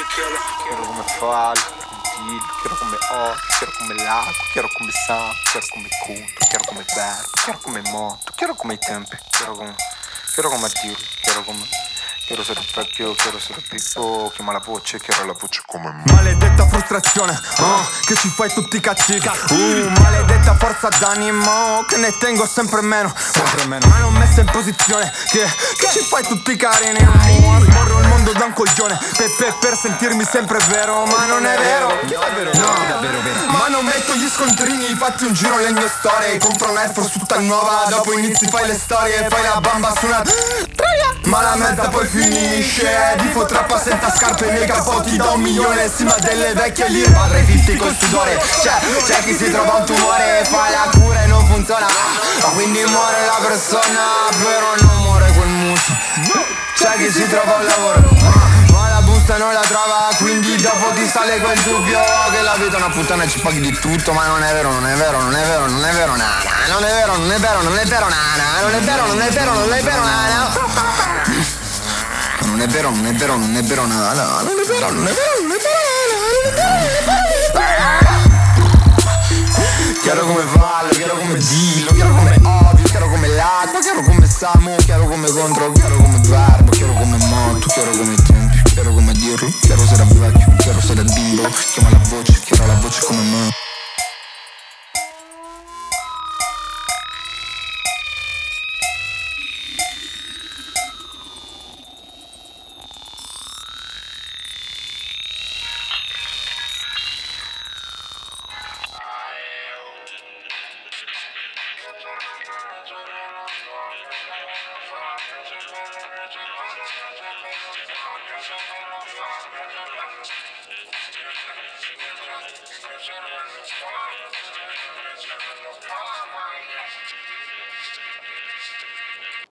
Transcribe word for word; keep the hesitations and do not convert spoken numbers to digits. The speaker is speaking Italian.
Chiaro come fallo, deal, chiaro come O, chiaro come l'acqua, chiaro come sangue, chiaro come conto, chiaro come verbo, chiaro come moto, chiaro come i tempi, chiaro come, chiaro come dirlo, chiaro come, chiaro se vecchio, chiaro se pippo, chiama la voce, chiaro la voce come me. Maledetta frustrazione, oh, che ci fai tutti cattivi. Uh, maledetta forza d'animo, che ne tengo sempre meno, sempre meno. Ma non messa in posizione, che, che ci fai tutti carini. Uh, sborro il mondo da un coglione, per, per, per sentirmi sempre vero, ma non è vero. No, davvero vero. Ma non metto gli scontrini, fatti un giro nelle mie storie. Compro una Air Force tutta nuova, dopo inizi fai le storie, fai la bamba su una troia. Ma la merda poi finisce, di trappa senza scarpe nei capotti da un milione, sì ma delle vecchie lire. Padre fifty col sudore, c'è, c'è chi si trova un tumore, fa la cura e non funziona, quindi muore la persona, però non muore quel muso. C'è chi si trova un lavoro, ma la busta non la trova, quindi dopo ti sale quel dubbio che la vita è una puttana e ci paghi di tutto. Ma non è vero, non è vero, non è vero, non è vero, nana. Non è vero, non è vero, non è vero, nana. Non è vero, non è vero, non è vero, nana. Non è vero, non è vero, non è vero, nana. Non è vero, non è vero, non è vero, nana. Chiaro come vallo, chiaro come dillo, chiaro come ovvio, chiaro come l'acqua, chiaro come Samu, chiaro come contro, chiaro come verbo, chiaro come moto, chiaro come i tempi, chiaro come dirlo, chiaro se era vecchio, chiaro se era bimbo, chiama la voce, chiaro la voce come me. Thank you.